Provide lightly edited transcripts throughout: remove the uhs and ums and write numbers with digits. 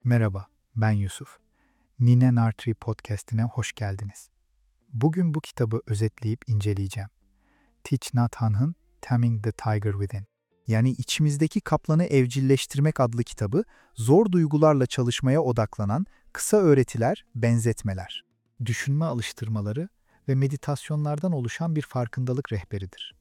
Merhaba, ben Yusuf. Nine Nartree podcast'ine hoş geldiniz. Bugün bu kitabı özetleyip inceleyeceğim. Thich Nhat Hanh'ın Taming the Tiger Within, yani içimizdeki kaplanı evcilleştirmek adlı kitabı, zor duygularla çalışmaya odaklanan kısa öğretiler, benzetmeler, düşünme alıştırmaları ve meditasyonlardan oluşan bir farkındalık rehberidir.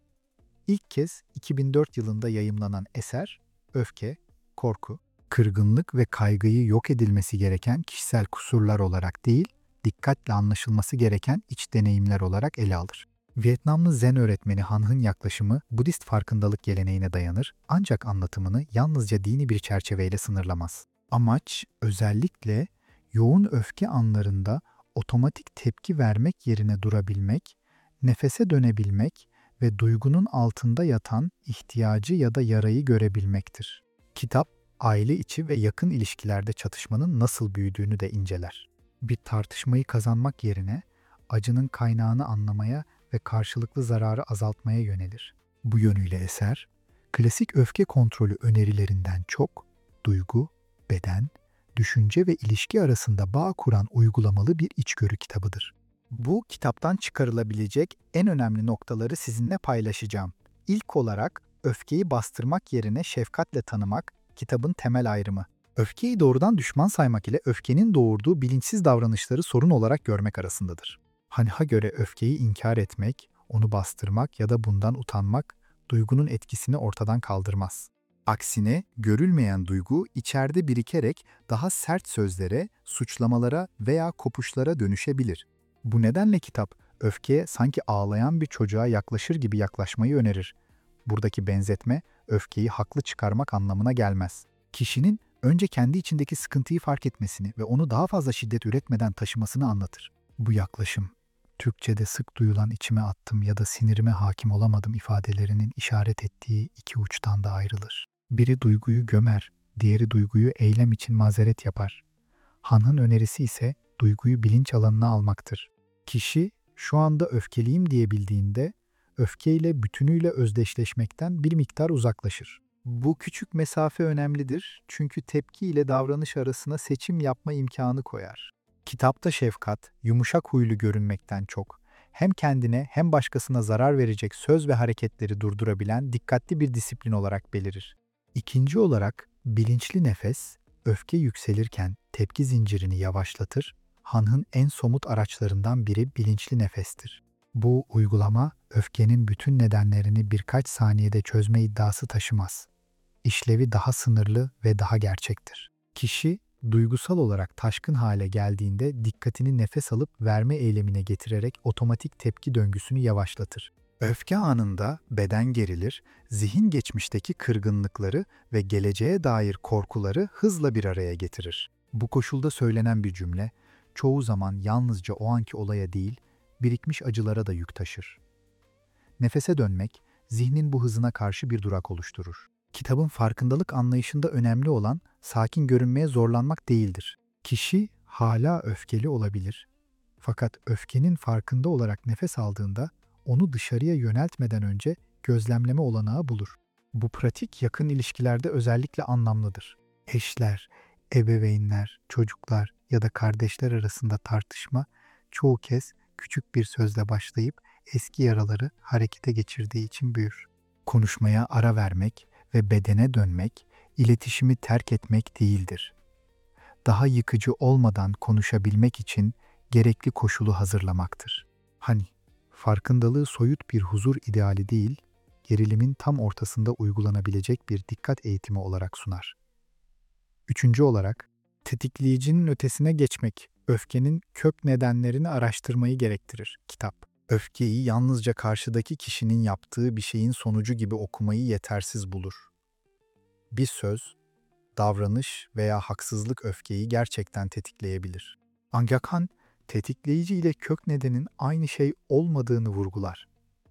İlk kez 2004 yılında yayımlanan eser, öfke, korku, kırgınlık ve kaygıyı yok edilmesi gereken kişisel kusurlar olarak değil, dikkatle anlaşılması gereken iç deneyimler olarak ele alır. Vietnamlı Zen öğretmeni Han'ın yaklaşımı Budist farkındalık geleneğine dayanır, ancak anlatımını yalnızca dini bir çerçeveyle sınırlamaz. Amaç, özellikle yoğun öfke anlarında otomatik tepki vermek yerine durabilmek, nefese dönebilmek ve duygunun altında yatan ihtiyacı ya da yarayı görebilmektir. Kitap, aile içi ve yakın ilişkilerde çatışmanın nasıl büyüdüğünü de inceler. Bir tartışmayı kazanmak yerine acının kaynağını anlamaya ve karşılıklı zararı azaltmaya yönelir. Bu yönüyle eser, klasik öfke kontrolü önerilerinden çok, duygu, beden, düşünce ve ilişki arasında bağ kuran uygulamalı bir içgörü kitabıdır. Bu kitaptan çıkarılabilecek en önemli noktaları sizinle paylaşacağım. İlk olarak öfkeyi bastırmak yerine şefkatle tanımak, kitabın temel ayrımı. Öfkeyi doğrudan düşman saymak ile öfkenin doğurduğu bilinçsiz davranışları sorun olarak görmek arasındadır. Han'a göre öfkeyi inkar etmek, onu bastırmak ya da bundan utanmak, duygunun etkisini ortadan kaldırmaz. Aksine görülmeyen duygu içeride birikerek daha sert sözlere, suçlamalara veya kopuşlara dönüşebilir. Bu nedenle kitap, öfkeye sanki ağlayan bir çocuğa yaklaşır gibi yaklaşmayı önerir. Buradaki benzetme, öfkeyi haklı çıkarmak anlamına gelmez. Kişinin önce kendi içindeki sıkıntıyı fark etmesini ve onu daha fazla şiddet üretmeden taşımasını anlatır. Bu yaklaşım, Türkçe'de sık duyulan içime attım ya da sinirime hakim olamadım ifadelerinin işaret ettiği iki uçtan da ayrılır. Biri duyguyu gömer, diğeri duyguyu eylem için mazeret yapar. Han'ın önerisi ise duyguyu bilinç alanına almaktır. Kişi şu anda öfkeliyim diyebildiğinde öfkeyle bütünüyle özdeşleşmekten bir miktar uzaklaşır. Bu küçük mesafe önemlidir çünkü tepki ile davranış arasına seçim yapma imkanı koyar. Kitapta şefkat, yumuşak huylu görünmekten çok, hem kendine hem başkasına zarar verecek söz ve hareketleri durdurabilen dikkatli bir disiplin olarak belirir. İkinci olarak bilinçli nefes, öfke yükselirken tepki zincirini yavaşlatır, Han'ın en somut araçlarından biri bilinçli nefestir. Bu uygulama öfkenin bütün nedenlerini birkaç saniyede çözme iddiası taşımaz. İşlevi daha sınırlı ve daha gerçektir. Kişi duygusal olarak taşkın hale geldiğinde dikkatini nefes alıp verme eylemine getirerek otomatik tepki döngüsünü yavaşlatır. Öfke anında beden gerilir, zihin geçmişteki kırgınlıkları ve geleceğe dair korkuları hızla bir araya getirir. Bu koşulda söylenen bir cümle, çoğu zaman yalnızca o anki olaya değil, birikmiş acılara da yük taşır. Nefese dönmek, zihnin bu hızına karşı bir durak oluşturur. Kitabın farkındalık anlayışında önemli olan sakin görünmeye zorlanmak değildir. Kişi hala öfkeli olabilir. Fakat öfkenin farkında olarak nefes aldığında onu dışarıya yöneltmeden önce gözlemleme olanağı bulur. Bu pratik yakın ilişkilerde özellikle anlamlıdır. Eşler, ebeveynler, çocuklar ya da kardeşler arasında tartışma çoğu kez küçük bir sözle başlayıp eski yaraları harekete geçirdiği için büyür. Konuşmaya ara vermek ve bedene dönmek, iletişimi terk etmek değildir. Daha yıkıcı olmadan konuşabilmek için gerekli koşulu hazırlamaktır. Hani, farkındalığı soyut bir huzur ideali değil, gerilimin tam ortasında uygulanabilecek bir dikkat eğitimi olarak sunar. Üçüncü olarak, tetikleyicinin ötesine geçmek, öfkenin kök nedenlerini araştırmayı gerektirir kitap. Öfkeyi yalnızca karşıdaki kişinin yaptığı bir şeyin sonucu gibi okumayı yetersiz bulur. Bir söz, davranış veya haksızlık öfkeyi gerçekten tetikleyebilir. Ancak Han, tetikleyici ile kök nedenin aynı şey olmadığını vurgular.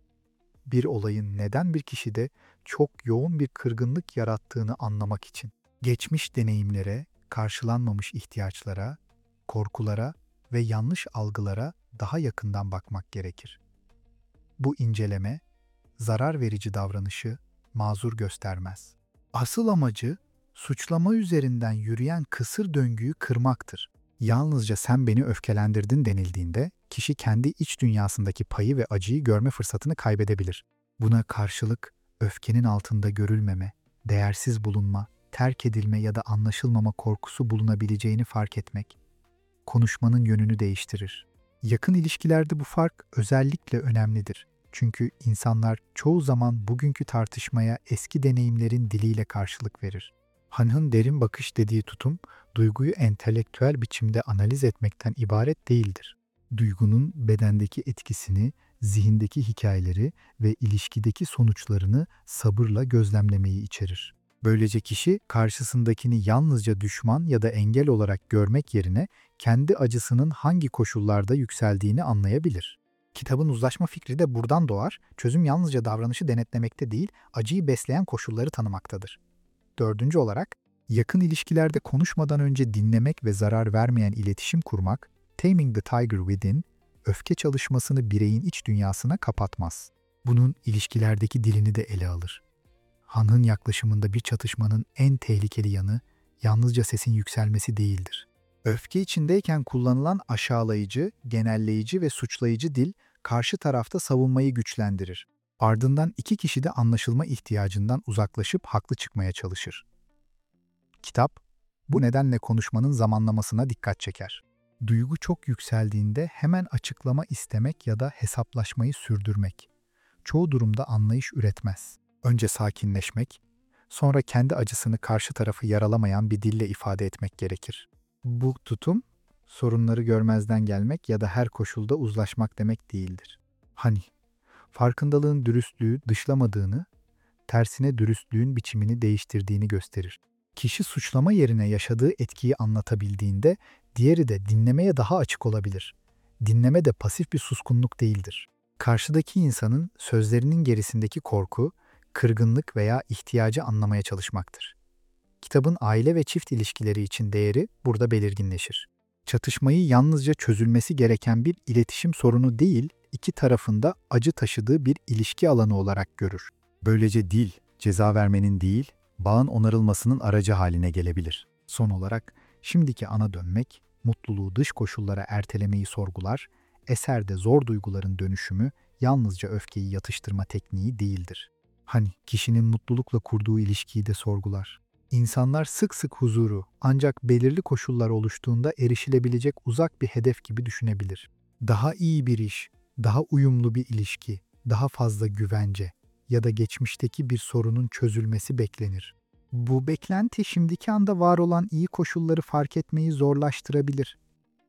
Bir olayın neden bir kişide çok yoğun bir kırgınlık yarattığını anlamak için geçmiş deneyimlere, karşılanmamış ihtiyaçlara, korkulara ve yanlış algılara daha yakından bakmak gerekir. Bu inceleme, zarar verici davranışı mazur göstermez. Asıl amacı suçlama üzerinden yürüyen kısır döngüyü kırmaktır. Yalnızca sen beni öfkelendirdin denildiğinde kişi kendi iç dünyasındaki payı ve acıyı görme fırsatını kaybedebilir. Buna karşılık öfkenin altında görülmeme, değersiz bulunma, terk edilme ya da anlaşılmama korkusu bulunabileceğini fark etmek, konuşmanın yönünü değiştirir. Yakın ilişkilerde bu fark özellikle önemlidir. Çünkü insanlar çoğu zaman bugünkü tartışmaya eski deneyimlerin diliyle karşılık verir. Han'ın derin bakış dediği tutum, duyguyu entelektüel biçimde analiz etmekten ibaret değildir. Duygunun bedendeki etkisini, zihindeki hikayeleri ve ilişkideki sonuçlarını sabırla gözlemlemeyi içerir. Böylece kişi karşısındakini yalnızca düşman ya da engel olarak görmek yerine kendi acısının hangi koşullarda yükseldiğini anlayabilir. Kitabın uzlaşma fikri de buradan doğar. Çözüm yalnızca davranışı denetlemekte değil, acıyı besleyen koşulları tanımaktadır. Dördüncü olarak, yakın ilişkilerde konuşmadan önce dinlemek ve zarar vermeyen iletişim kurmak, Taming the Tiger Within, öfke çalışmasını bireyin iç dünyasına kapatmaz. Bunun ilişkilerdeki dilini de ele alır. Han'ın yaklaşımında bir çatışmanın en tehlikeli yanı, yalnızca sesin yükselmesi değildir. Öfke içindeyken kullanılan aşağılayıcı, genelleyici ve suçlayıcı dil, karşı tarafta savunmayı güçlendirir. Ardından iki kişi de anlaşılma ihtiyacından uzaklaşıp haklı çıkmaya çalışır. Kitap, bu nedenle konuşmanın zamanlamasına dikkat çeker. Duygu çok yükseldiğinde hemen açıklama istemek ya da hesaplaşmayı sürdürmek, çoğu durumda anlayış üretmez. Önce sakinleşmek, sonra kendi acısını karşı tarafı yaralamayan bir dille ifade etmek gerekir. Bu tutum, sorunları görmezden gelmek ya da her koşulda uzlaşmak demek değildir. Hani, farkındalığın dürüstlüğü dışlamadığını, tersine dürüstlüğün biçimini değiştirdiğini gösterir. Kişi suçlama yerine yaşadığı etkiyi anlatabildiğinde, diğeri de dinlemeye daha açık olabilir. Dinleme de pasif bir suskunluk değildir. Karşıdaki insanın sözlerinin gerisindeki korku, kırgınlık veya ihtiyacı anlamaya çalışmaktır. Kitabın aile ve çift ilişkileri için değeri burada belirginleşir. Çatışmayı yalnızca çözülmesi gereken bir iletişim sorunu değil, iki tarafında acı taşıdığı bir ilişki alanı olarak görür. Böylece dil, ceza vermenin değil, bağın onarılmasının aracı haline gelebilir. Son olarak, şimdiki ana dönmek, mutluluğu dış koşullara ertelemeyi sorgular, eserde zor duyguların dönüşümü yalnızca öfkeyi yatıştırma tekniği değildir. Hani kişinin mutlulukla kurduğu ilişkiyi de sorgular. İnsanlar sık sık huzuru ancak belirli koşullar oluştuğunda erişilebilecek uzak bir hedef gibi düşünebilir. Daha iyi bir iş, daha uyumlu bir ilişki, daha fazla güvence ya da geçmişteki bir sorunun çözülmesi beklenir. Bu beklenti şimdiki anda var olan iyi koşulları fark etmeyi zorlaştırabilir.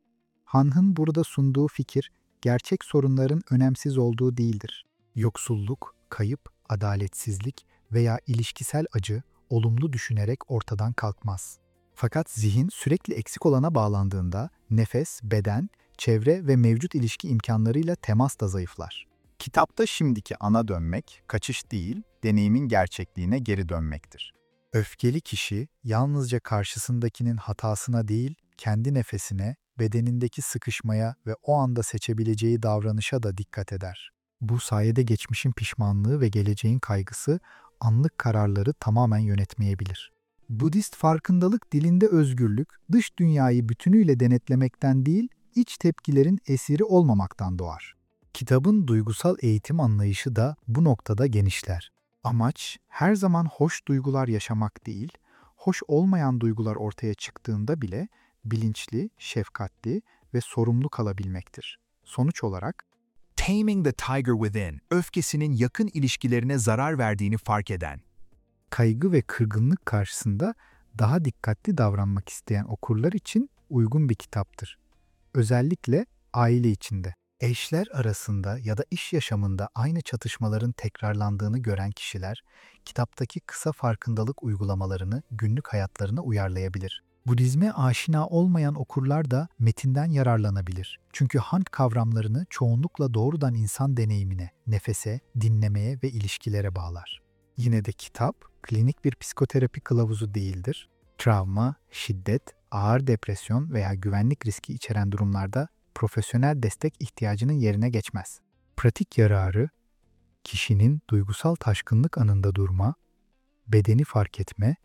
Han'ın burada sunduğu fikir, gerçek sorunların önemsiz olduğu değildir. Yoksulluk, kayıp, adaletsizlik veya ilişkisel acı olumlu düşünerek ortadan kalkmaz. Fakat zihin sürekli eksik olana bağlandığında nefes, beden, çevre ve mevcut ilişki imkanlarıyla temas da zayıflar. Kitapta şimdiki ana dönmek, kaçış değil, deneyimin gerçekliğine geri dönmektir. Öfkeli kişi yalnızca karşısındakinin hatasına değil, kendi nefesine, bedenindeki sıkışmaya ve o anda seçebileceği davranışa da dikkat eder. Bu sayede geçmişin pişmanlığı ve geleceğin kaygısı anlık kararları tamamen yönetmeyebilir. Budist farkındalık dilinde özgürlük, dış dünyayı bütünüyle denetlemekten değil, iç tepkilerin esiri olmamaktan doğar. Kitabın duygusal eğitim anlayışı da bu noktada genişler. Amaç her zaman hoş duygular yaşamak değil, hoş olmayan duygular ortaya çıktığında bile bilinçli, şefkatli ve sorumlu kalabilmektir. Sonuç olarak, Taming the Tiger Within, öfkesinin yakın ilişkilerine zarar verdiğini fark eden. kaygı ve kırgınlık karşısında daha dikkatli davranmak isteyen okurlar için uygun bir kitaptır. Özellikle aile içinde. Eşler arasında ya da iş yaşamında aynı çatışmaların tekrarlandığını gören kişiler, kitaptaki kısa farkındalık uygulamalarını günlük hayatlarına uyarlayabilir. Budizme aşina olmayan okurlar da metinden yararlanabilir. Çünkü Han kavramlarını çoğunlukla doğrudan insan deneyimine, nefese, dinlemeye ve ilişkilere bağlar. Yine de kitap, klinik bir psikoterapi kılavuzu değildir. Travma, şiddet, ağır depresyon veya güvenlik riski içeren durumlarda profesyonel destek ihtiyacının yerine geçmez. Pratik yararı, kişinin duygusal taşkınlık anında durma, bedeni fark etme,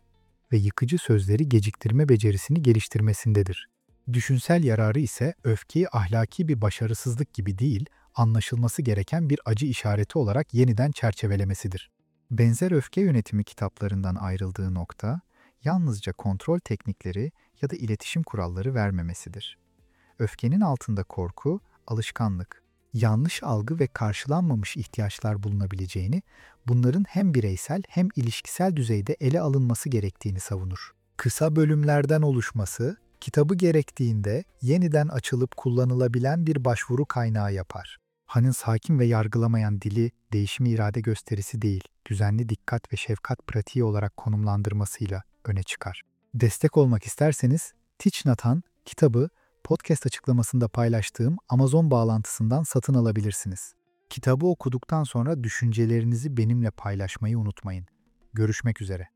ve yıkıcı sözleri geciktirme becerisini geliştirmesindedir. Düşünsel yararı ise öfkeyi ahlaki bir başarısızlık gibi değil, anlaşılması gereken bir acı işareti olarak yeniden çerçevelemesidir. Benzer öfke yönetimi kitaplarından ayrıldığı nokta, yalnızca kontrol teknikleri ya da iletişim kuralları vermemesidir. Öfkenin altında korku, alışkanlık, yanlış algı ve karşılanmamış ihtiyaçlar bulunabileceğini, bunların hem bireysel hem ilişkisel düzeyde ele alınması gerektiğini savunur. Kısa bölümlerden oluşması, kitabı gerektiğinde yeniden açılıp kullanılabilen bir başvuru kaynağı yapar. Han'ın sakin ve yargılamayan dili, değişimi irade gösterisi değil, düzenli dikkat ve şefkat pratiği olarak konumlandırmasıyla öne çıkar. Destek olmak isterseniz, Thich Nhat Hanh kitabı podcast açıklamasında paylaştığım Amazon bağlantısından satın alabilirsiniz. Kitabı okuduktan sonra düşüncelerinizi benimle paylaşmayı unutmayın. Görüşmek üzere.